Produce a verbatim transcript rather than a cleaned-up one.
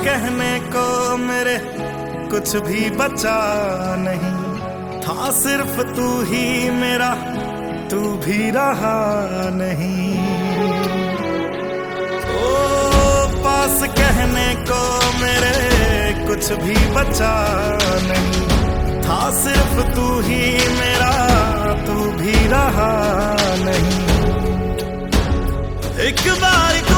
कहने को मेरे कुछ भी बचा नहीं, था सिर्फ तू ही मेरा, तू भी रहा नहीं। ओ पास कहने को मेरे कुछ भी बचा नहीं, था सिर्फ तू ही मेरा, तू भी रहा नहीं। एक बार